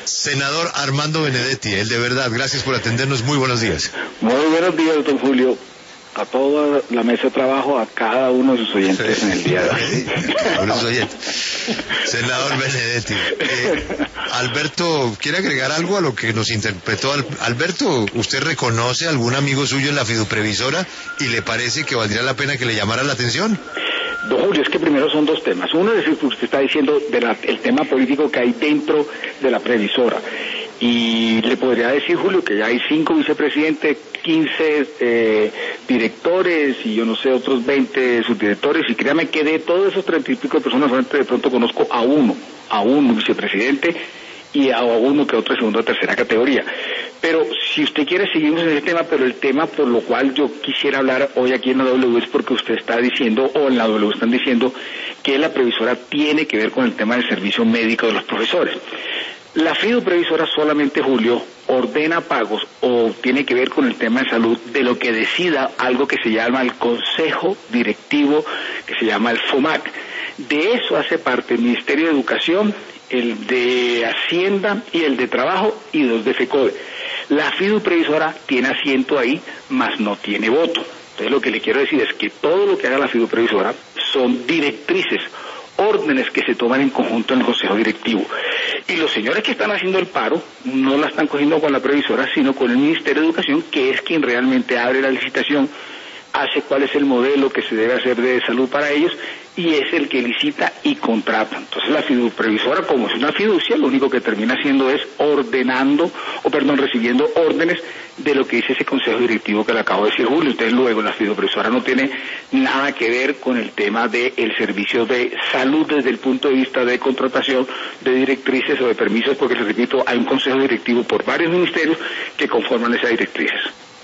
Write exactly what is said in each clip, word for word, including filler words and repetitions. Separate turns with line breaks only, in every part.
Senador Armando Benedetti, el de verdad, gracias por atendernos, muy buenos días.
Muy buenos días, don Julio, a toda la mesa de trabajo, a cada uno de sus oyentes en el día de hoy.
Buenos oyentes. Senador Benedetti, eh, Alberto, ¿quiere agregar algo a lo que nos interpretó? Alberto, ¿usted reconoce a algún amigo suyo en la fiduprevisora y le parece que valdría la pena que le llamara la atención?
Don Julio, es que primero son dos temas. Uno es el que usted está diciendo del tema político que hay dentro de la previsora. Y le podría decir, Julio, que ya hay cinco vicepresidentes, quince eh, directores y yo no sé, otros veinte subdirectores. Y créame que de todos esos treinta y pico de personas, solamente de pronto conozco a uno, a un vicepresidente y a uno que otro de segunda o tercera categoría. Pero si usted quiere, seguimos en ese tema, pero el tema por lo cual yo quisiera hablar hoy aquí en la W es porque usted está diciendo, o en la W están diciendo, que la previsora tiene que ver con el tema del servicio médico de los profesores. La fiduprevisora solamente, Julio, ordena pagos o tiene que ver con el tema de salud de lo que decida algo que se llama el Consejo Directivo, que se llama el FOMAC. De eso hace parte el Ministerio de Educación, el de Hacienda y el de Trabajo y dos de FECODE. La fiduprevisora tiene asiento ahí, mas no tiene voto. Entonces lo que le quiero decir es que todo lo que haga la fiduprevisora son directrices, órdenes que se toman en conjunto en el Consejo Directivo. Y los señores que están haciendo el paro no la están cogiendo con la previsora, sino con el Ministerio de Educación, que es quien realmente abre la licitación, hace cuál es el modelo que se debe hacer de salud para ellos y es el que licita y contrata. Entonces la fiduprevisora, como es una fiducia, lo único que termina haciendo es ordenando, o perdón, recibiendo órdenes de lo que dice ese consejo directivo que le acabo de decir, Julio. Entonces luego la fiduprevisora no tiene nada que ver con el tema del servicio de salud desde el punto de vista de contratación de directrices o de permisos, porque les repito, hay un consejo directivo por varios ministerios que conforman esas directrices.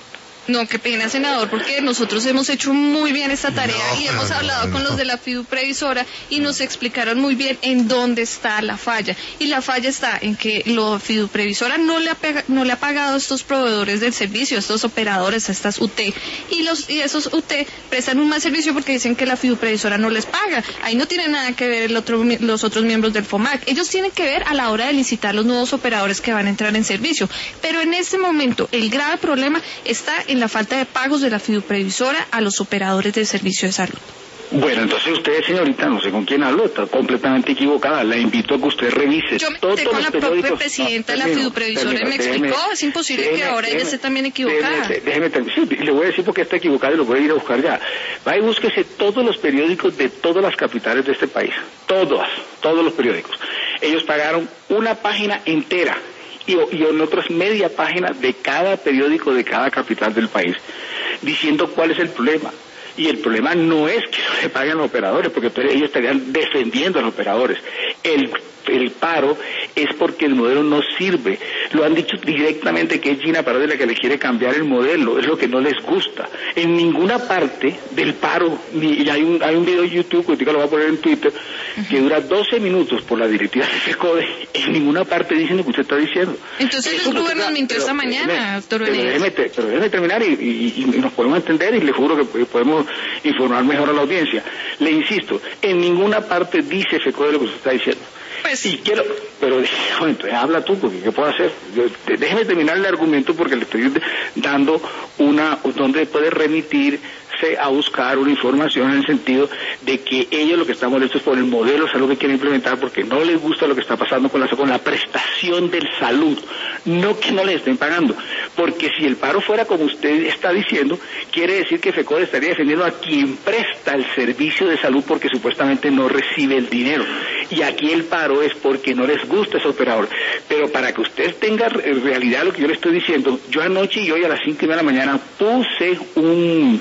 No, qué pena, senador, porque nosotros hemos hecho muy bien esta tarea no, y hemos no, hablado no, con no. los de la fiduprevisora y nos explicaron muy bien en dónde está la falla. Y la falla está en que la fiduprevisora no le ha pega, no le ha pagado a estos proveedores del servicio, a estos operadores, a estas U T, y los y esos U T prestan un mal servicio porque dicen que la fiduprevisora no les paga. Ahí no tiene nada que ver el otro, los otros miembros del FOMAC. Ellos tienen que ver a la hora de licitar los nuevos operadores que van a entrar en servicio. Pero en este momento el grave problema está en la falta de pagos de la fiduprevisora a los operadores del servicio de salud.
Bueno, entonces usted, señorita, no sé con quién hablo, está completamente equivocada. La invito a que usted revise
Yo me
todos
con
los
la
periódicos.
propia presidenta ah, de la fiduprevisora y me explicó, déjeme, es imposible déjeme, que ahora déjeme, ella esté también equivocada.
Déjeme, déjeme, sí, le voy a decir porque está equivocada y lo voy a ir a buscar ya. Va y búsquese todos los periódicos de todas las capitales de este país. Todos, todos los periódicos. Ellos pagaron una página entera. Y, y en otras media página de cada periódico de cada capital del país, diciendo cuál es el problema. Y el problema no es que no le paguen a los operadores, porque ellos estarían defendiendo a los operadores. El, el paro es porque el modelo no sirve. Lo han dicho directamente que es Gina Parodi la que le quiere cambiar el modelo, es lo que no les gusta. En ninguna parte del paro, ni, y hay un, hay un video en YouTube, que lo voy a poner en Twitter, uh-huh. que dura doce minutos por la directiva de FECODE, en ninguna parte dicen lo que usted está diciendo.
Entonces el Gruber nos mintió esta mañana, doctor Benedetti.
Pero déjeme terminar y, y, y nos podemos entender y le juro que podemos informar mejor a la audiencia. Le insisto, en ninguna parte dice FECODE lo que usted está diciendo.
Pues...
Y quiero, pero bueno, entonces habla tú, porque ¿qué puedo hacer? Yo, déjeme terminar el argumento porque le estoy dando una, donde puede remitirse a buscar una información en el sentido de que ellos lo que están molestos es por el modelo de salud que quieren implementar porque no les gusta lo que está pasando con la, con la prestación del salud, no que no les estén pagando, porque si el paro fuera como usted está diciendo, quiere decir que FECODE estaría defendiendo a quien presta el servicio de salud porque supuestamente no recibe el dinero, y aquí el paro es porque no les gusta ese operador. Pero para que usted tenga en realidad lo que yo le estoy diciendo, yo anoche y hoy a las cinco y media de la mañana puse un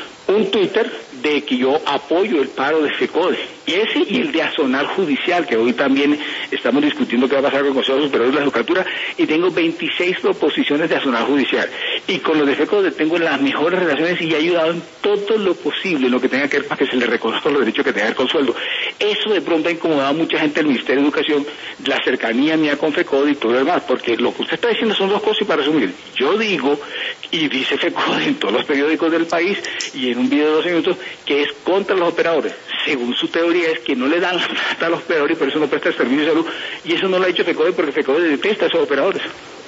un Twitter de que yo apoyo el paro de FECODE, y ese y el de azonar judicial, que hoy también estamos discutiendo qué va a pasar con el Consejo Superior de la Judicatura, y tengo veintiséis proposiciones de azonar judicial, y con los de FECODE tengo las mejores relaciones y he ayudado en todo lo posible, en lo que tenga que ver para que se le reconozcan los derechos que tenga con sueldo. Eso de pronto ha incomodado a mucha gente del Ministerio de Educación, la cercanía mía con FECODE y todo lo demás, porque lo que usted está diciendo son dos cosas, y para resumir, yo digo, y dice FECODE en todos los periódicos del país, y en un video de doce minutos, que es contra los operadores, según su teoría. teoría es que no le dan la plata a los operadores y por eso no presta el servicio de salud, y eso no lo ha hecho FECODE porque FECODE detesta a esos operadores.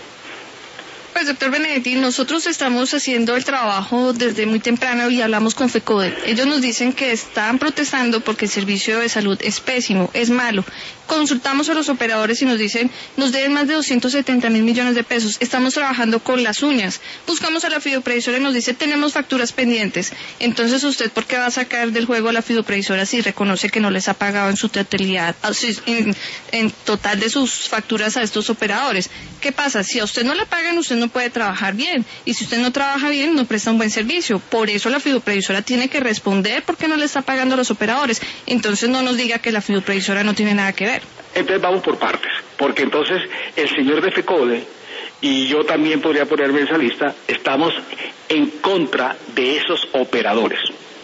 Pues doctor Benedetti, nosotros estamos haciendo el trabajo desde muy temprano y hablamos con FECODE. Ellos nos dicen que están protestando porque el servicio de salud es pésimo, es malo. Consultamos a los operadores y nos dicen, nos deben más de doscientos setenta mil millones de pesos. Estamos trabajando con las uñas. Buscamos a la fiduprevisora y nos dice, tenemos facturas pendientes. Entonces, ¿usted por qué va a sacar del juego a la fiduprevisora si reconoce que no les ha pagado en su totalidad, en, en total de sus facturas a estos operadores? ¿Qué pasa? Si a usted no le pagan, usted no puede trabajar bien, y si usted no trabaja bien, no presta un buen servicio. Por eso la fiduprevisora tiene que responder porque no le está pagando a los operadores. Entonces no nos diga que la fiduprevisora no tiene nada que ver.
Entonces vamos por partes, porque entonces el señor de FECODE, y yo también podría ponerme en esa lista, estamos en contra de esos operadores.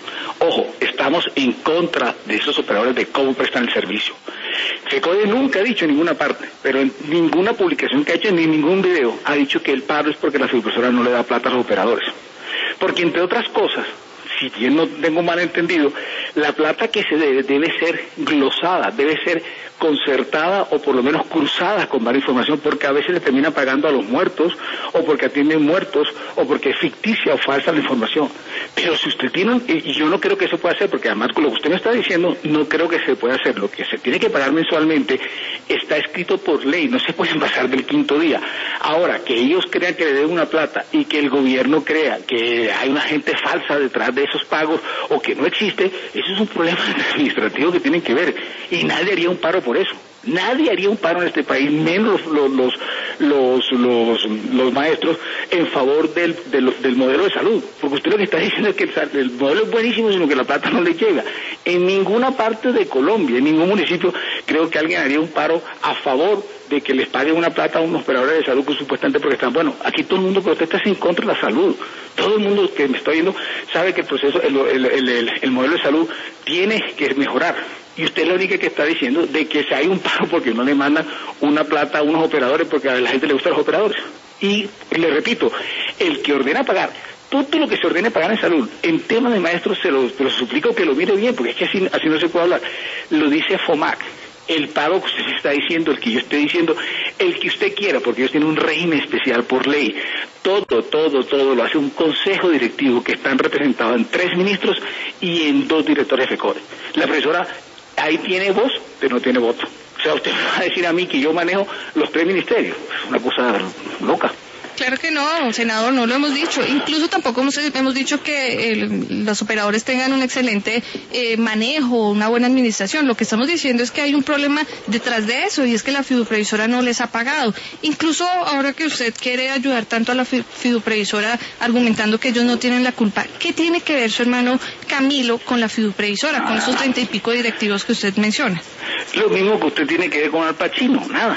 Ojo, estamos en contra de esos operadores de cómo prestan el servicio. FECODE nunca ha dicho en ninguna parte, pero en ninguna publicación que ha hecho, ni en ningún video, ha dicho que el paro es porque la fiduprevisora no le da plata a los operadores. Porque entre otras cosas, si bien no tengo mal entendido, la plata que se debe debe ser glosada, debe ser concertada o por lo menos cruzada con varias información, porque a veces le termina pagando a los muertos, o porque atienden muertos, o porque es ficticia o falsa la información. Pero si usted tiene, un, y yo no creo que se pueda hacer, porque además con lo que usted me está diciendo, no creo que se pueda hacer. Lo que se tiene que pagar mensualmente está escrito por ley, no se pueden pasar del quinto día. Ahora, que ellos crean que le deben una plata y que el gobierno crea que hay una gente falsa detrás de esos pagos o que no existe, eso es un problema administrativo que tienen que ver, y nadie haría un paro por eso. Nadie haría un paro en este país, menos los los los los, los maestros, en favor del, del del modelo de salud, porque usted lo que está diciendo es que el, el modelo es buenísimo, sino que la plata no le llega. En ninguna parte de Colombia, en ningún municipio, creo que alguien haría un paro a favor de que les paguen una plata a unos operadores de salud que supuestamente porque están, bueno, aquí todo el mundo protesta en contra de la salud. Todo el mundo que me está viendo sabe que el proceso, el, el, el, el, el modelo de salud tiene que mejorar. Y usted es la única que está diciendo de que si hay un paro porque no le mandan una plata a unos operadores porque a la gente le gustan los operadores. Y le repito, el que ordena pagar todo lo que se ordene pagar en salud, en temas de maestros se lo, se lo suplico que lo mire bien, porque es que así, así no se puede hablar. Lo dice FOMAC. El pago que usted está diciendo, el que yo estoy diciendo, el que usted quiera, porque ellos tienen un régimen especial por ley. Todo, todo, todo lo hace un consejo directivo que están representados en tres ministros y en dos directores de FECODE. La profesora ahí tiene voz, pero no tiene voto. O sea, usted me va a decir a mí que yo manejo los tres ministerios. Es una cosa loca.
Claro que no, senador, no lo hemos dicho. Incluso tampoco hemos, hemos dicho que el, los operadores tengan un excelente eh, manejo, una buena administración. Lo que estamos diciendo es que hay un problema detrás de eso, y es que la fiduprevisora no les ha pagado. Incluso ahora que usted quiere ayudar tanto a la fiduprevisora argumentando que ellos no tienen la culpa, ¿qué tiene que ver su hermano Camilo con la fiduprevisora, con esos treinta y pico directivos que usted menciona?
Lo mismo que usted tiene que ver con Al Pacino, nada.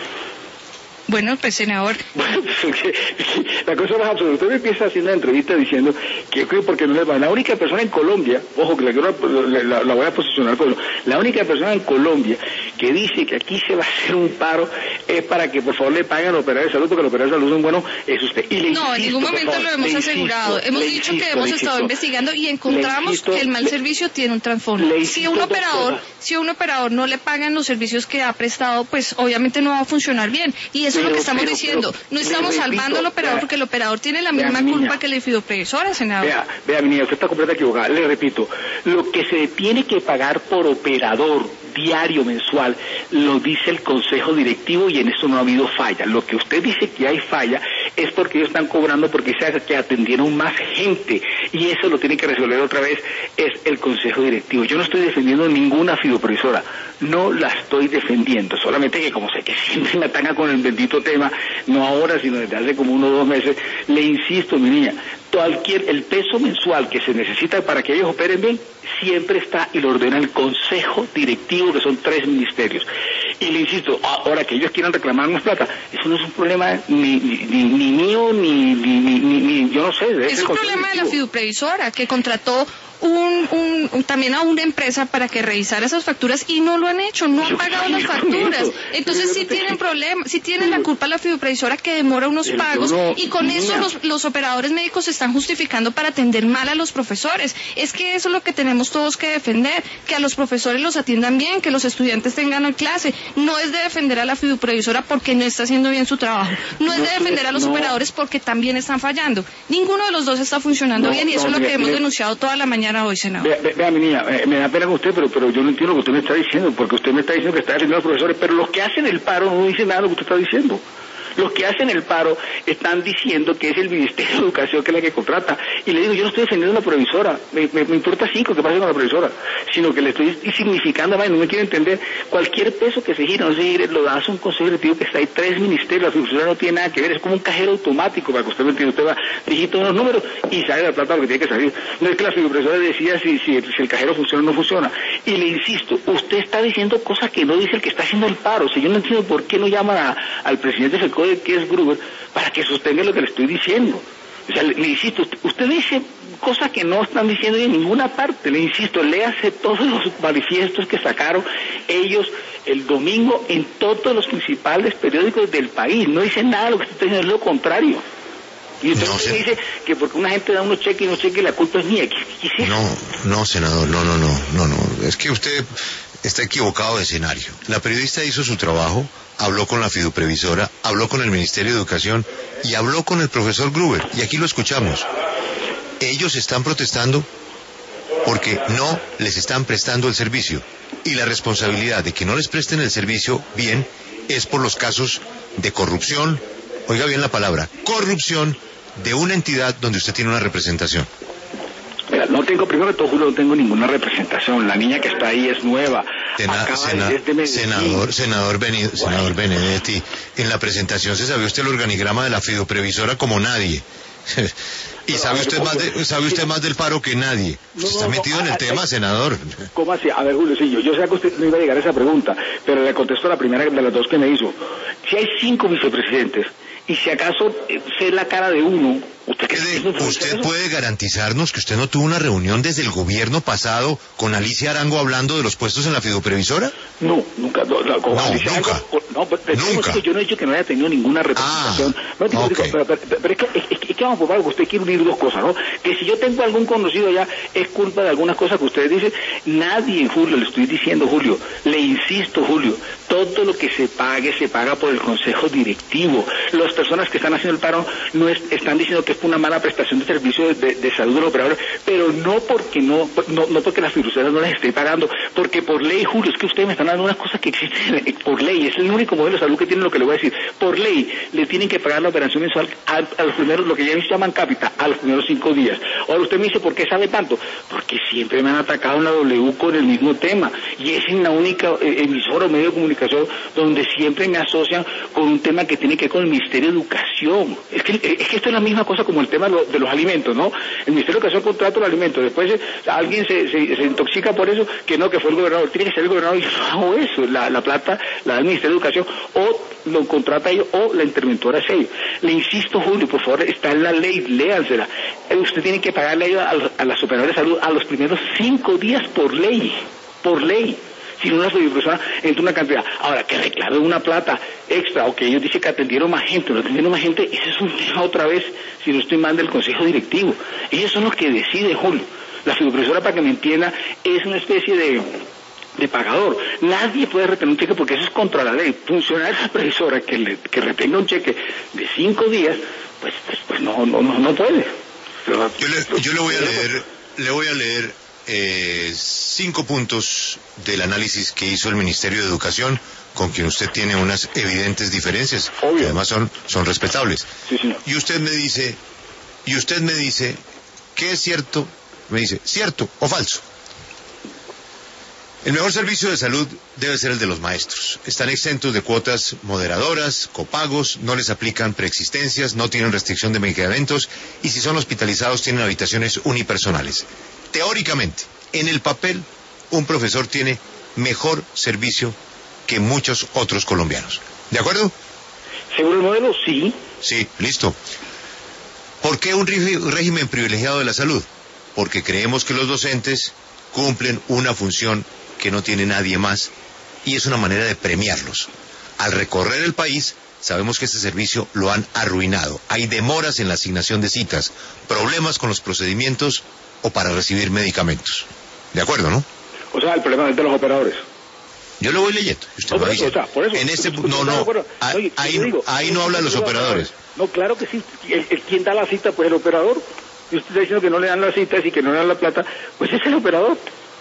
Bueno, pues senador.
Bueno, la cosa más absurda. Usted me empieza haciendo una entrevista diciendo que porque no les va. La única persona en Colombia, ojo que la, la, la voy a posicionar con la única persona en Colombia que dice que aquí se va a hacer un paro es para que por favor le paguen a los operadores de salud, porque los operadores de salud son buenos, es usted. Y le
no, insisto, en ningún momento favor, lo hemos asegurado. Insisto, hemos dicho insisto, que hemos estado investigando y encontramos insisto, que el mal servicio tiene un trasfondo. Si un operador, si a un operador no le pagan los servicios que ha prestado, pues obviamente no va a funcionar bien. Y eso es lo que estamos pero, diciendo. Pero, no estamos repito, salvando al operador, vea, porque el operador tiene la misma culpa niña, que la fiduprevisora, senador. Vea,
vea, mi niña, usted está completamente equivocada. Le repito, lo que se tiene que pagar por operador diario, mensual, lo dice el consejo directivo, y en eso no ha habido falla. Lo que usted dice que hay falla es porque ellos están cobrando porque se hace que atendieron más gente, y eso lo tiene que resolver otra vez es el consejo directivo. Yo no estoy defendiendo ninguna fiduprevisora, no la estoy defendiendo, solamente que como sé que siempre me ataca con el bendito tema, no ahora sino desde hace como uno o dos meses, le insisto, mi niña, cualquier, el peso mensual que se necesita para que ellos operen bien, siempre está y lo ordena el consejo directivo, que son tres ministerios. Y le insisto, ahora que ellos quieran reclamar más plata, eso no es un problema ni, ni, ni, ni mío, ni, ni, ni, ni, ni, yo no sé.
Es un problema de la fiduprevisora, que contrató un, un, un también a una empresa para que revisara esas facturas y no lo han hecho, no han pagado las facturas. Entonces sí tienen problemas, sí tienen la culpa la fiduprevisora que demora unos pagos y con eso los, los operadores médicos se están justificando para atender mal a los profesores. Es que eso es lo que tenemos todos que defender, que a los profesores los atiendan bien, que los estudiantes tengan clase. No es de defender a la fiduprevisora porque no está haciendo bien su trabajo. No es de defender a los operadores porque también están fallando. Ninguno de los dos está funcionando bien y eso es lo que hemos denunciado toda la mañana hoy, senador.
Vea, vea mi niña, eh, me da pena con usted, pero, pero yo no entiendo lo que usted me está diciendo, porque usted me está diciendo que está defendiendo a los profesores, pero los que hacen el paro no dicen nada de lo que usted está diciendo. Los que hacen el paro están diciendo que es el Ministerio de Educación que es la que contrata. Y le digo, yo no estoy defendiendo a la previsora, me, me, me importa cinco que pase con la previsora, sino que le estoy significando, no me quiere entender, cualquier peso que se gire, no se gire, lo hace un consejo directivo que está ahí, tres ministerios, la previsora no tiene nada que ver, es como un cajero automático, para que usted me entienda, usted va, digita unos números y sale la plata lo que tiene que salir. No es que la previsora decida si, si, si el cajero funciona o no funciona. Y le insisto, usted está diciendo cosas que no dice el que está haciendo el paro. Si yo no entiendo por qué no llaman a, al presidente FECODE, que es Gruber, para que sostenga lo que le estoy diciendo. O sea, le, le insisto, usted, usted dice cosas que no están diciendo en ninguna parte. Le insisto, léase todos los manifiestos que sacaron ellos el domingo en todos los principales periódicos del país. No dice nada de lo que está diciendo, es lo contrario. Y usted no, se... dice que porque una gente da unos cheques y unos cheques la culpa es mía. ¿Qué, qué es eso?
No, no, senador, no, no, no, no, no. Es que usted está equivocado de escenario. La periodista hizo su trabajo, habló con la fiduprevisora, habló con el Ministerio de Educación y habló con el profesor Gruber. Y aquí lo escuchamos. Ellos están protestando porque no les están prestando el servicio. Y la responsabilidad de que no les presten el servicio bien es por los casos de corrupción, oiga bien la palabra, corrupción de una entidad donde usted tiene una representación.
Mira, no tengo, primero de todo, Julio, no tengo ninguna representación. La niña que está ahí es nueva.
Sena, sena, de senador, senador, Beni, bueno. senador Benedetti, en la presentación se sabía usted el organigrama de la fiduprevisora como nadie. Y sabe usted más de, sabe usted más del paro que nadie. Usted está metido en el tema, senador.
¿Cómo así? A ver, Julio, sí, yo, yo sé que usted no iba a llegar a esa pregunta, pero le contesto la primera de las dos que me hizo. Si hay cinco vicepresidentes, y si acaso sé la cara de uno, ¿usted,
¿Usted, usted puede garantizarnos que usted no tuvo una reunión desde el gobierno pasado con Alicia Arango hablando de los puestos en la fiduprevisora?
No, nunca. No, no, con
no
Alicia
nunca.
Arango, no, pero,
nunca.
Yo no he dicho que no haya tenido ninguna representación. Ah, no, digo, okay. digo, pero, pero, pero es, que, es, es que vamos por algo, usted quiere unir dos cosas, ¿no? Que si yo tengo algún conocido allá, es culpa de algunas cosas que ustedes dicen. Nadie, Julio, le estoy diciendo, Julio, le insisto, Julio, todo lo que se pague, se paga por el consejo directivo. Las personas que están haciendo el paro no es, están diciendo que es una mala prestación de servicio de, de, de salud de los operadores, pero no porque no, no, no porque las fiduciarias no les esté pagando, porque por ley, Julio, es que ustedes me están dando unas cosas que existen por ley, es el único modelo de salud que tienen, lo que le voy a decir, por ley le tienen que pagar la operación mensual a, a los primeros, lo que ya llaman cápita, a los primeros cinco días. Ahora usted me dice, ¿por qué sabe tanto? Porque siempre me han atacado en la W con el mismo tema, y es en la única eh, emisora o medio de comunicación donde siempre me asocian con un tema que tiene que ver con el Ministerio de Educación. Es que, es que esto es la misma cosa como el tema de, lo, de los alimentos, ¿no? El Ministerio de Educación contrata los alimentos, después eh, alguien se, se, se intoxica por eso, que no, que fue el gobernador, tiene que ser el gobernador, y yo no hago eso, la, la plata la da el Ministerio de Educación, o lo contrata ellos, o la interventora es ellos. Le insisto, Julio, por favor, está en la ley, léansela. Usted tiene que pagarle a, a, a las operadoras de salud a los primeros cinco días por ley, por ley. Si no, una persona entra una cantidad. Ahora, que reclame una plata extra, o que ellos dicen que atendieron más gente, no atendieron más gente, ese es un tema otra vez, si no estoy mal, del Consejo Directivo. Ellos son los que deciden, Julio. La fiduprevisora, para que me entienda, es una especie de, de pagador. Nadie puede retener un cheque porque eso es contra la ley. Funcionaria de la previsora que, le, que retenga un cheque de cinco días, pues, pues, pues no, no, no, no puede.
Pero, yo, le, yo le voy a leer, le voy a leer Eh, cinco puntos del análisis que hizo el Ministerio de Educación, con quien usted tiene unas evidentes diferencias,
Obvio.
que además son, son respetables.
Sí, señor.
Y usted me dice, y usted me dice, ¿qué es cierto? Me dice, ¿cierto o falso? El mejor servicio de salud debe ser el de los maestros. Están exentos de cuotas moderadoras, copagos, no les aplican preexistencias, no tienen restricción de medicamentos y si son hospitalizados tienen habitaciones unipersonales. Teóricamente, en el papel, un profesor tiene mejor servicio que muchos otros colombianos. ¿De acuerdo?
¿Según el modelo? Sí.
Sí, listo. ¿Por qué un régimen privilegiado de la salud? porque creemos que los docentes cumplen una función que no tiene nadie más, y es una manera de premiarlos. Al recorrer el país, sabemos que este servicio lo han arruinado. Hay demoras en la asignación de citas, problemas con los procedimientos o para recibir medicamentos. ¿De acuerdo, no?
O sea, el problema es de los operadores.
Yo lo voy leyendo. Usted
No,
lo
por
dice.
eso, o sea, por eso.
En este,
Usted- usted
no,
está de
no,
acuerdo.
ahí,
No, yo- yo
ahí,
digo,
ahí
yo-
no
yo-
hablan
yo
los
digo,
operadores.
No, claro que sí. El, el- quien da la cita, pues el operador. Y usted está diciendo que no le dan las citas y que no le dan la plata, pues es el operador.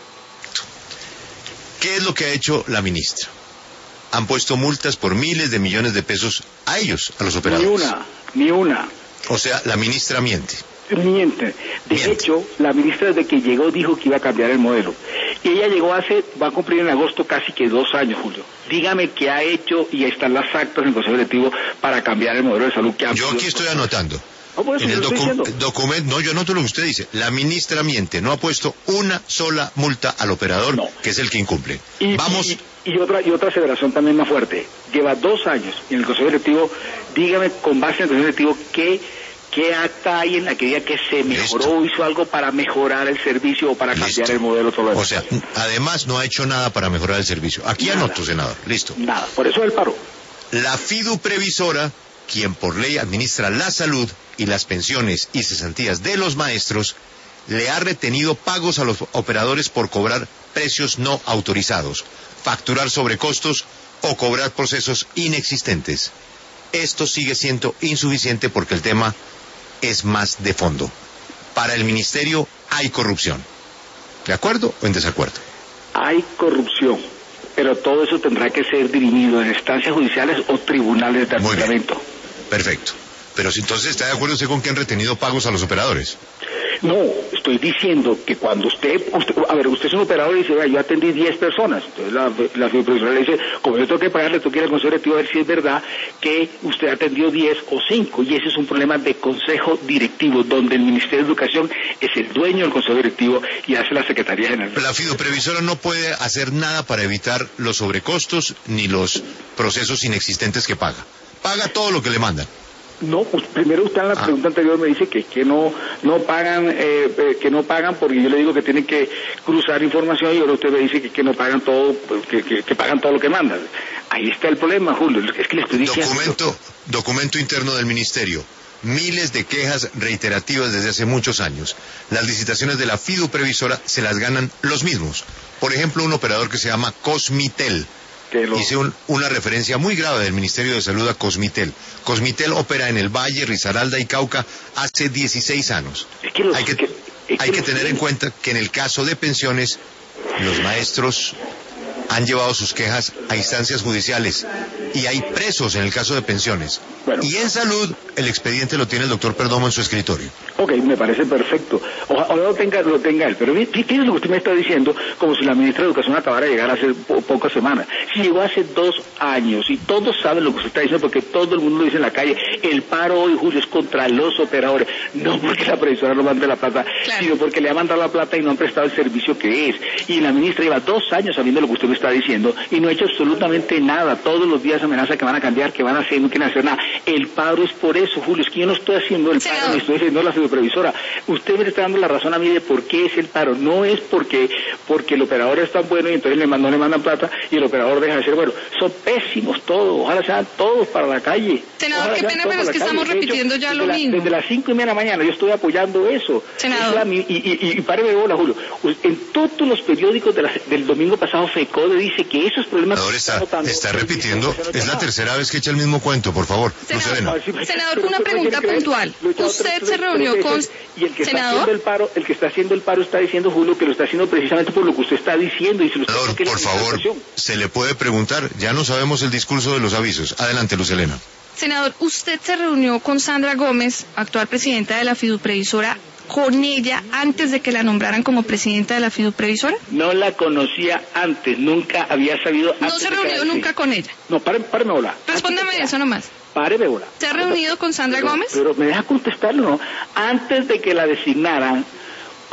¿Qué es lo que ha hecho la ministra? Han puesto multas por miles de millones de pesos a ellos, a los
Ni
operadores.
una, ni una.
O sea, la ministra miente.
Miente. De
Miente.
hecho, la ministra desde que llegó dijo que iba a cambiar el modelo. Y ella llegó hace, va a cumplir en agosto casi que dos años, Julio. Dígame qué ha hecho, y ahí están las actas en el Consejo Directivo para cambiar el modelo de salud que ha
Yo aquí estoy anotando.
No, por eso
En
yo
el
lo estoy
docu-
diciendo.
documento, no, yo noto lo que usted dice. La ministra miente, no ha puesto una sola multa al operador,
No.
que es el que incumple.
Y,
Vamos,
y, y otra y otra aseveración también más fuerte. Lleva dos años y en el Consejo Directivo, dígame con base en el Consejo Directivo qué, qué acta hay en la que diga que se mejoró o hizo algo para mejorar el servicio o para
listo.
cambiar el modelo. Todo lo
O
demás.
sea, además no ha hecho nada para mejorar el servicio. Aquí
Nada.
anoto, senador. Listo.
Nada, por eso el paro.
La fiduprevisora, quien por ley administra la salud y las pensiones y cesantías de los maestros, le ha retenido pagos a los operadores por cobrar precios no autorizados, facturar sobrecostos o cobrar procesos inexistentes. Esto sigue siendo insuficiente porque el tema es más de fondo. Para el ministerio hay corrupción. ¿De acuerdo o en desacuerdo?
Hay corrupción, pero todo eso tendrá que ser dirimido en instancias judiciales o tribunales de
Muy bien.
arbitramiento.
Perfecto. Pero si entonces está de acuerdo usted con que han retenido pagos a los operadores.
No, estoy diciendo que cuando usted, usted a ver, usted es un operador y dice, "Vea, yo atendí diez personas", entonces la, la supervisora le dice, como yo tengo que pagarle, tengo que ir al consejo directivo a ver si es verdad que usted atendió diez o cinco, y ese es un problema de consejo directivo, donde el Ministerio de Educación es el dueño del consejo directivo y hace la Secretaría General.
La fiduprevisora no puede hacer nada para evitar los sobrecostos ni los procesos inexistentes que paga. Paga todo lo que le mandan.
No, pues, primero usted en la
Ah.
pregunta anterior me dice que, que no no pagan eh, eh, que no pagan porque yo le digo que tienen que cruzar información, y ahora usted me dice que, que no pagan todo, pues, que, que, que pagan todo lo que mandan. Ahí está el problema, Julio, es que le estoy diciendo.
Documento, documento interno del ministerio. Miles de quejas reiterativas desde hace muchos años. Las licitaciones de la fiduprevisora se las ganan los mismos. Por ejemplo, un operador que se llama Cosmitel.
Que lo-
Hice un- una referencia muy grave del Ministerio de Salud a Cosmitel. Cosmitel opera en el Valle, Risaralda y Cauca hace dieciséis años.
Es que los-
hay que,
que- es
hay
que
que
los-
tener en cuenta que en el caso de pensiones, los maestros han llevado sus quejas a instancias judiciales y hay presos en el caso de pensiones.
Bueno.
Y en salud, el expediente lo tiene el doctor Perdomo en su escritorio.
Ok, me parece perfecto. Ojalá ojalá lo tenga, lo tenga él. Pero fíjese lo que usted me está diciendo, como si la ministra de Educación acabara de llegar hace po- pocas semanas. Si llegó hace dos años, y todos saben lo que usted está diciendo, porque todo el mundo lo dice en la calle, el paro hoy, Julio, es contra los operadores. No porque la previsora no mande la plata,
Claro.
sino porque le ha mandado la plata y no han prestado el servicio que es. Y la ministra lleva dos años sabiendo lo que usted me está diciendo y no ha hecho absolutamente nada. Todos los días amenaza que van a cambiar, que van a hacer, no quieren hacer nada. El paro es por eso, Julio. Es que yo no estoy haciendo el paro,
Senador.
ni estoy haciendo la supervisora. Usted me está dando la razón a mí de por qué es el paro. No es porque porque el operador es tan bueno y entonces le mandan, le mandan plata y el operador deja de ser bueno. Son pésimos todos. Ojalá sean todos para la calle.
Senador,
Ojalá
qué
sean
pena,
todos
pero es
para
que
la
estamos
calle. De hecho,
repitiendo ya
desde
lo
la-
mismo.
Desde las cinco y media de la mañana yo estoy apoyando eso.
Senador.
Es la mi- y, y, y, y páreme bola, Julio. En todos los periódicos de la- del domingo pasado, FECODE dice que esos problemas...
Senador, está,
notando-
está repitiendo,
no
es la
nada.
tercera vez que echa el mismo cuento, por favor.
Senador,
Lucelena.
A ver si-
Senador,
pero
una
usted
pregunta
quiere creer,
puntual.
lo he echado
¿Usted
tres-
se
tres
reunió
veces,
con-
y el que está
senador?
haciendo el paro, el que está haciendo el paro está diciendo, Julio, que lo está haciendo precisamente por lo que usted está diciendo, y se lo está
Senador,
que le-
por favor,
situación.
se le puede preguntar, ya no sabemos el discurso de los avisos. Adelante, Lucelena.
Senador, ¿usted se reunió con Sandra Gómez, actual presidenta de la fiduprevisora, con ella antes de que la nombraran como presidenta de la fiduprevisora?
No la conocía antes, nunca había sabido
No
antes
se
de que
reunió
la-
nunca con ella.
No, páreme, páreme bola.
Respóndame
Antes de-
eso nomás.
Páreme bola.
¿Se ha reunido con Sandra
Pero-
Gómez?
Pero me deja contestarlo, ¿no? Antes de que la designaran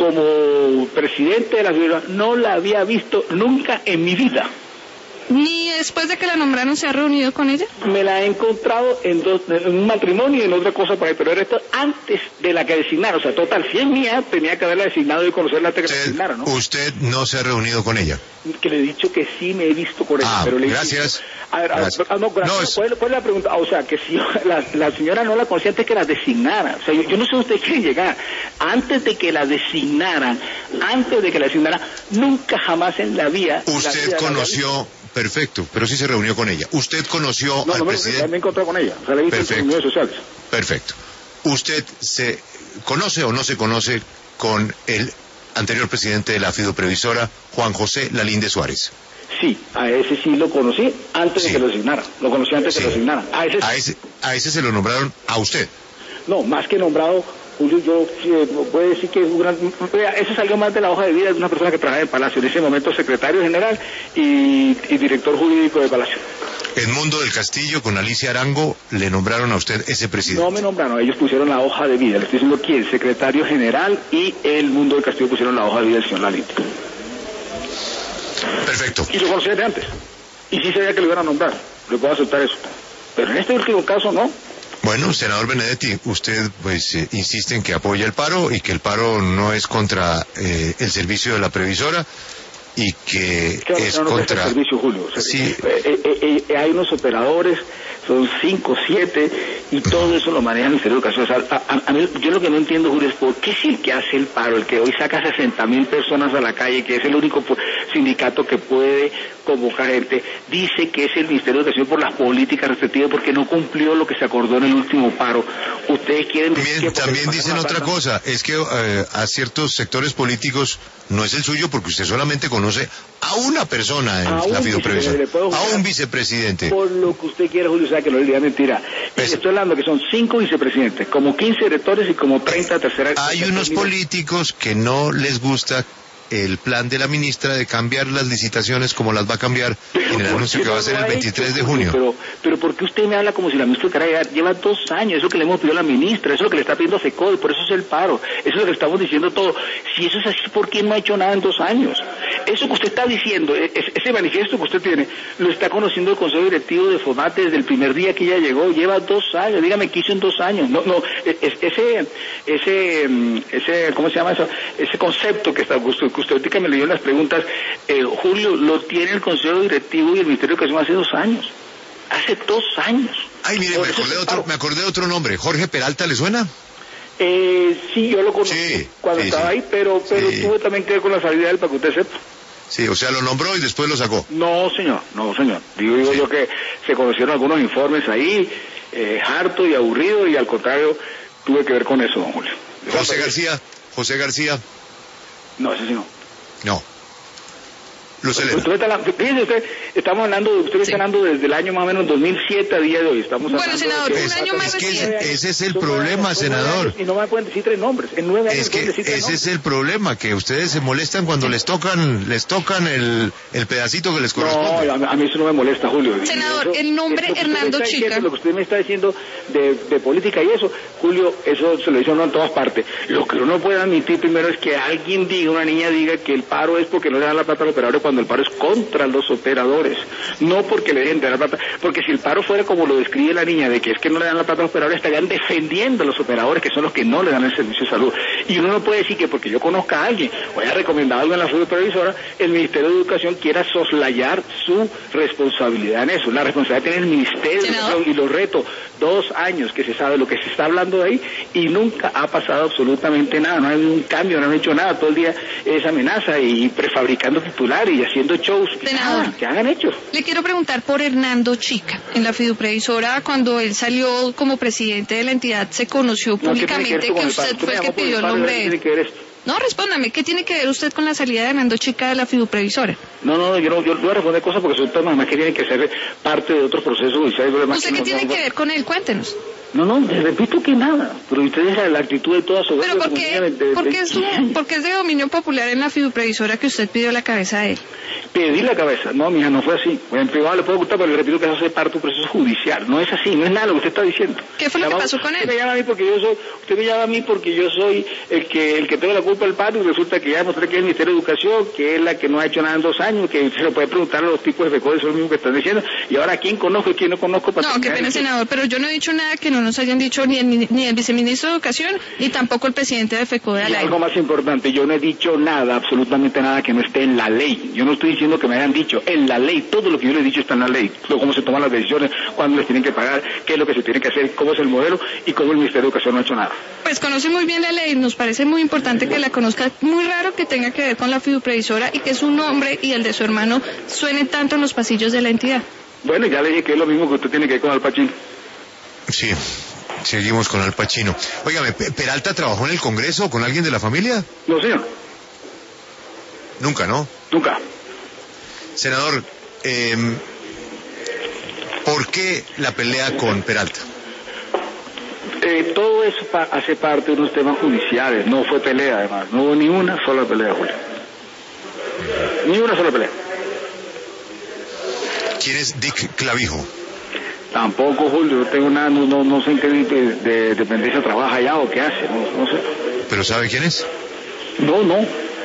como presidente de la fiducia, no la había visto nunca en mi vida.
Ni después de que la nombraron se ha reunido con ella?
Me la he encontrado en, dos, en un matrimonio y en otra cosa por ahí, pero era esto antes de la que designaron. O sea, total, si es mía, tenía que haberla designado y conocerla antes de que la designaron, ¿no?
¿Usted no se ha reunido con ella?
Que le he dicho que sí me he visto con ella.
Ah,
pero le
gracias.
Dicho, a ver,
gracias.
A ver, no, gracias. No, es... ¿Cuál, ¿Cuál es la pregunta? O sea, que si la, la señora no la conocía antes que la designara. O sea, yo, yo no sé dónde quieren llegar. Antes de que la designaran, antes de que la designaran, nunca jamás en la vida...
Usted
la vida
conoció... Perfecto, pero sí se reunió con ella. ¿Usted conoció
no,
al
no me,
presidente?
No, me encontré con ella. O sea, la he visto en reuniones sociales.
Perfecto. ¿Usted se conoce o no se conoce con el anterior presidente de la Fiduprevisora, Juan José Lalinde Suárez?
Sí, a ese sí lo conocí antes
sí.
de que lo asignaran. Lo conocí antes sí. de que lo asignaran. A ese,
a, ese, a ese se lo nombraron a usted.
No, más que nombrado, Julio, yo eh, puedo decir que una, eso salió más de la hoja de vida de una persona que trabajaba en Palacio, en ese momento secretario general y, y director jurídico de Palacio.
Edmundo del Castillo con Alicia Arango le nombraron a usted ese presidente.
No me nombraron, ellos pusieron la hoja de vida. Le estoy diciendo quién, secretario general y Edmundo del Castillo pusieron la hoja de vida del señor Lalinde.
Perfecto.
Y lo conocí desde antes. Y sí sabía que lo iban a nombrar. Le puedo aceptar eso. Pero en este último caso no.
Bueno, senador Benedetti, usted pues eh, insiste en que apoya el paro y que el paro no es contra eh, el servicio de la previsora y que
claro,
es
no, no
contra...
el servicio, Julio. O sea,
sí.
eh, eh, eh, hay unos operadores, son cinco, siete, y todo eso lo maneja el Ministerio de Educación. O sea, a, a, a mí, yo lo que no entiendo, Julio, es por qué si el que hace el paro, el que hoy saca sesenta mil personas a la calle, que es el único sindicato que puede convocar gente, dice que es el Ministerio de Educación por las políticas restrictivas, porque no cumplió lo que se acordó en el último paro. Ustedes quieren decir
También,
que
también dicen otra cosa, es que eh, a ciertos sectores políticos no es el suyo porque usted solamente conoce a una persona en
a
la Fiduprevisora, a un vicepresidente.
Por lo que usted quiera, Julio, o sea, que no le diga mentira. Es... Estoy hablando que son cinco vicepresidentes, como quince directores y como treinta terceras.
Hay unos políticos que no les gusta el plan de la ministra de cambiar las licitaciones como las va a cambiar pero en el anuncio que va a ser el veintitrés de junio.
Pero, pero ¿por qué usted me habla como si la ministra querara llegar? Lleva dos años, eso que le hemos pedido a la ministra, eso es lo que le está pidiendo a FECODE, por eso es el paro, eso es lo que estamos diciendo todo. Si eso es así, ¿por qué no ha hecho nada en dos años? Eso que usted está diciendo, ese manifiesto que usted tiene, lo está conociendo el Consejo Directivo de FONATE desde el primer día que ella llegó, lleva dos años, dígame qué hizo en dos años. No, no, ese, ese, ese, ¿cómo se llama eso? Ese concepto que está, usted, que usted ahorita me leyó en las preguntas, eh, Julio, lo tiene el Consejo Directivo y el Ministerio de Educación hace dos años. Hace dos años.
Ay, mire, me acordé, otro, me acordé de otro nombre. ¿Jorge Peralta le suena?
Eh, sí, yo lo conocí
sí,
cuando
sí,
estaba
sí.
ahí, pero pero
sí.
tuve también que ver con la salida de él para que usted sepa.
Sí, o sea, lo nombró y después lo sacó.
No, señor, no, señor. Digo, digo sí. yo que se conocieron algunos informes ahí, eh, harto y aburrido, y al contrario, tuve que ver con eso, don Julio.
José García, José García.
No, ese sí no.
No. Luz Helena.
Fíjese usted, estamos hablando, usted sí. está hablando desde el año más o menos dos mil siete a día de hoy. Estamos
bueno, senador,
de
un año más
es que
reciente.
ese, ese es el problema, senador.
Y no me pueden decir tres nombres. En nueve años
es que
decir tres
ese
nombres.
es el problema, que ustedes se molestan cuando les tocan les tocan el, el pedacito que les corresponde.
No, a, a mí eso no me molesta, Julio.
Senador,
eso,
el nombre Hernando Chica.
Diciendo, lo que usted me está diciendo de, de política y eso, Julio, eso se lo dice uno en todas partes. Lo que uno puede admitir primero es que alguien diga, una niña diga que el paro es porque no le dan la plata al operador cuando el paro es contra los operadores, no porque le dejen de dar la plata, porque si el paro fuera como lo describe la niña, de que es que no le dan la plata a los operadores, estarían defendiendo a los operadores, que son los que no le dan el servicio de salud. Y uno no puede decir que porque yo conozca a alguien o haya recomendado algo en la supervisora, el Ministerio de Educación quiera soslayar su responsabilidad en eso. La responsabilidad tiene el Ministerio de Educación, y lo reto, dos años que se sabe lo que se está hablando de ahí y nunca ha pasado absolutamente nada, no hay un cambio, no han hecho nada, todo el día es amenaza y prefabricando titulares y haciendo shows.
Senador,
¿qué hagan hecho?
Le quiero preguntar por Hernando Chica. En la Fiduprevisora, cuando él salió como presidente de la entidad, se conoció no, públicamente que, que usted fue el que pidió el nombre de él. No, respóndame, ¿qué tiene que ver usted con la salida de Hernando Chica de la Fiduprevisora?
No, no, yo no, yo voy a responder cosas porque son temas más que tienen que ser parte de otros procesos judiciales.
¿Usted qué tiene que ver con él? Cuéntenos.
No, no, les repito que nada, pero ustedes la actitud de toda su...
¿Pero por qué? De, de, ¿Por qué es, porque es de dominio popular en la Fiduprevisora que usted pidió la cabeza de él?
pedí la cabeza. No, mija, no fue así. En privado le puedo ocultar, pero le repito que eso hace parte de un proceso judicial. No es así, no es nada lo que usted está diciendo.
¿Qué fue lo que pasó con él?
Usted me llama a mí porque yo soy, usted me llama a mí porque yo soy el que el que tengo la culpa del paro, y resulta que ya demostré que es el Ministerio de Educación, que es la que no ha hecho nada en dos años, que se lo puede preguntar a los tipos de FECODE, son los mismos que están diciendo. Y ahora, ¿quién conozco y quién no conozco? Para
no, qué pena, senador, pero yo no he dicho nada que no nos hayan dicho ni el, ni el viceministro de Educación, ni tampoco el presidente de FECODE al
aire.
aire.
Algo más importante, yo no he dicho nada, absolutamente nada que no esté en la ley. Yo no estoy diciendo que me hayan dicho, en la ley, todo lo que yo les he dicho está en la ley. Cómo se toman las decisiones, cuándo les tienen que pagar, qué es lo que se tiene que hacer, cómo es el modelo y cómo el Ministerio de Educación no ha hecho nada.
Pues conoce muy bien la ley, nos parece muy importante que la conozca. Muy raro que tenga que ver con la fiduprevisora y que su nombre y el de su hermano suenen tanto en los pasillos de la entidad.
Bueno, ya le dije que es lo mismo que usted tiene que ver con Al Pacino.
Sí, seguimos con Al Pacino. Óigame, ¿Peralta trabajó en el Congreso o con alguien de la familia?
No, señor.
Nunca, ¿no?
Nunca.
Senador, eh, ¿por qué la pelea con Peralta?
Eh, todo eso pa hace parte de unos temas judiciales, no fue pelea además, no hubo ni una sola pelea, Julio. Ni una sola pelea.
¿Quién es Dick Clavijo?
Tampoco, Julio, no tengo nada, no, no, no sé en qué de, de dependencia trabaja allá o qué hace, no, no sé.
¿Pero sabe quién es?
No, no.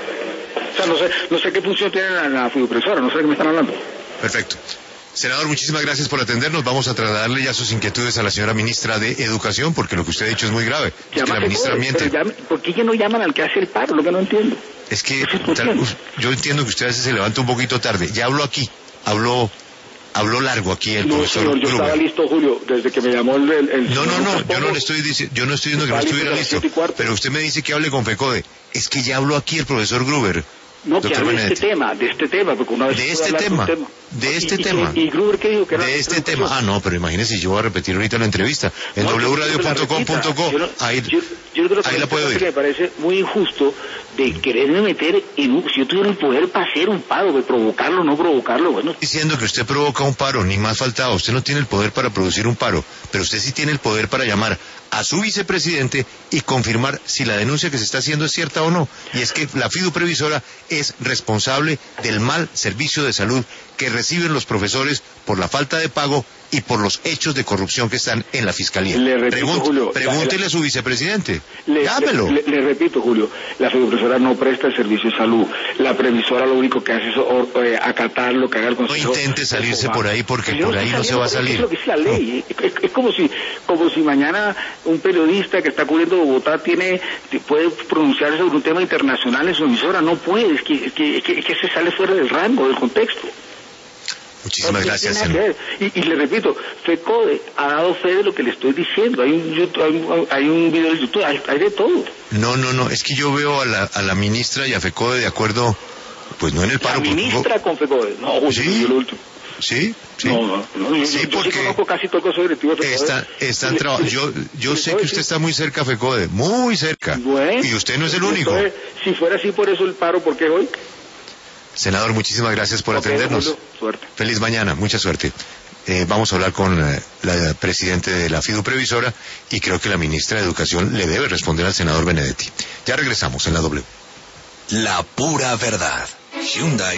O sea, no sé, no sé qué función tiene la, la fiduprevisora, no sé de qué me están hablando.
Perfecto. Senador, muchísimas gracias por atendernos. Vamos a trasladarle ya sus inquietudes a la señora ministra de Educación, porque lo que usted ha dicho es muy grave. Es que la ministra miente.
Llame, ¿por qué ya no llaman al que hace el paro? Lo que no entiendo.
Es que tal, yo entiendo que usted a veces se levanta un poquito tarde. Ya habló aquí, habló habló largo aquí el
no,
profesor
señor, yo
Gruber.
Estaba listo, Julio, desde que me llamó el... el, el
no, no, no, yo no le estoy diciendo, yo no estoy diciendo que no estuviera listo, pero usted me dice que hable con FECODE. Es que ya habló aquí el profesor Gruber.
No, que hable de este tema, de este tema, porque una vez...
De este tema, tema, de este
y,
tema.
Y, y, y Gruber, ¿qué dijo? Que era
de este tema. Ah, no, pero imagínese, yo voy a repetir ahorita la entrevista. En no, doble u radio punto com punto co, no, ahí,
yo, yo creo que
ahí la puedo oír.
Que me parece muy injusto de quererme meter en un... Si yo tuviera el poder para hacer un paro, de provocarlo o no provocarlo, bueno...
Diciendo que usted provoca un paro, ni más faltaba. Usted no tiene el poder para producir un paro, pero usted sí tiene el poder para llamar a su vicepresidente y confirmar si la denuncia que se está haciendo es cierta o no. Y es que la fiduprevisora es responsable del mal servicio de salud que reciben los profesores por la falta de pago y por los hechos de corrupción que están en la Fiscalía.
Le repito, Pregunt Julio,
pregúntele
la, la,
a su vicepresidente.
Le,
Dámelo.
Le, le, le repito, Julio, la fiduprevisora no presta el servicio de salud. La previsora lo único que hace es or, eh, acatar lo que haga el Consejo.
No intente salirse por ahí porque por ahí no se va a salir.
Es lo que es la ley. No. Es, es, es como si como si mañana un periodista que está cubriendo Bogotá tiene puede pronunciarse sobre un tema internacional en su emisora. No puede, es que, es que, es que, es que se sale fuera del rango, del contexto.
Muchísimas gracias,
señor. Y, y le repito, FECODE ha dado fe de lo que le estoy diciendo. Hay un, YouTube, hay un, hay un video de YouTube, hay, hay de todo.
No, no, no, es que yo veo a la, a la ministra y a FECODE de acuerdo, pues no en el paro.
La ministra
porque...
con FECODE, no, Julio,
¿Sí?
yo lo último.
Sí, sí.
No, no, no yo,
sí,
yo,
porque
yo sí conozco casi todo el consejo directivo de FECODE.
Está, están trabajando. Yo, yo sé que usted está muy cerca a FECODE, muy cerca.
Bueno,
y usted no es el único.
Entonces, si fuera así por eso el paro, ¿por qué hoy?
Senador, muchísimas gracias por okay, atendernos.
Julio, suerte.
Feliz mañana, mucha suerte. Eh, vamos a hablar con eh, la presidente de la fiduprevisora y creo que la ministra de Educación le debe responder al senador Benedetti. Ya regresamos en la W.
La pura verdad. Hyundai.